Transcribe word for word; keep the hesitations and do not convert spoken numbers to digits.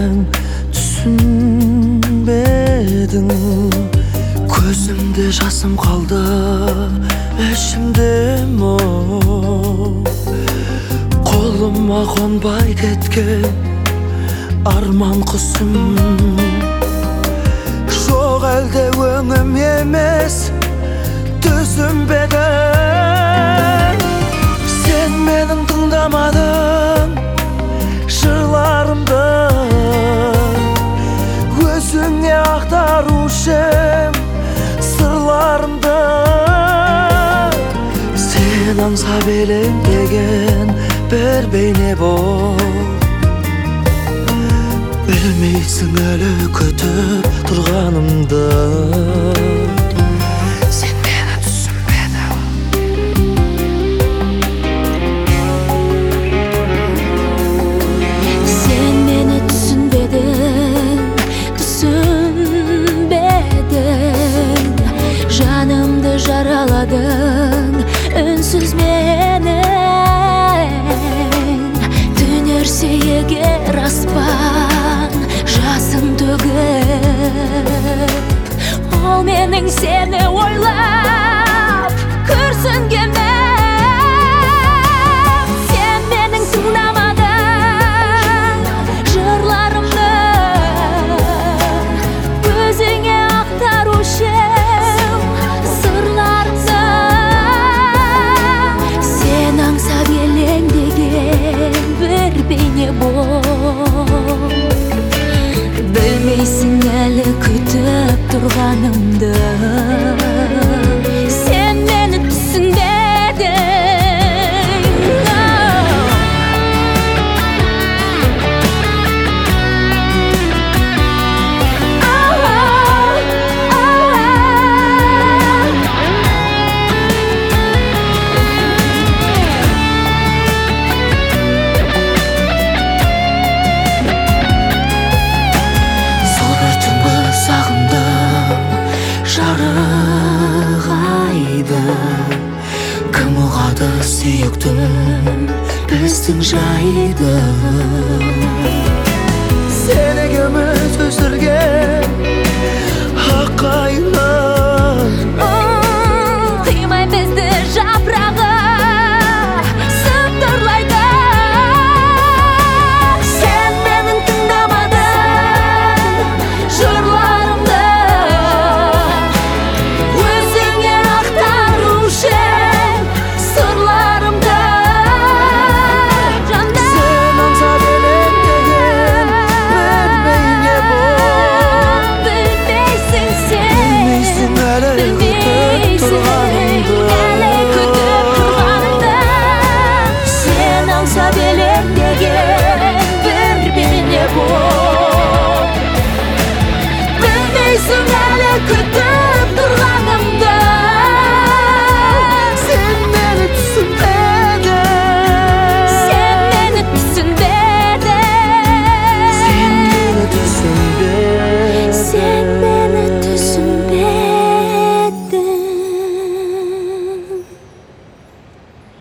dersең түсінбедің. Көзімде жасым қалды, ішімде мұң. Қолыма қонбай кеткен арман құсым. Жоқ әлде өңім емес түзім бедің. Сен менің тыңдамадың жырларымды, өзіңе ақтарушы ем сырларымды. Сен аңсап елеңдеген бір бейне бол, білмейсің әлі күтіп тұрғанымды. Сен мені түсінбедің. Сен мені түсінбедің, түсінбедің. Жанымды жараладың үнсіз менің. Төнерсе егер аспан жасын төгіп, ол менің сені ойлап күрсінгенім. Сен менің тыңдамадың жырларымды, өзіңе ақтарушы ем сырларымды. Сен аңсап елеңдеген бір бейне бол, білмейсің әлі күтіп тұрғанымды. Сен мені түсінбедің. Жарық айды кім ұғады сүйіктім біздің жайды.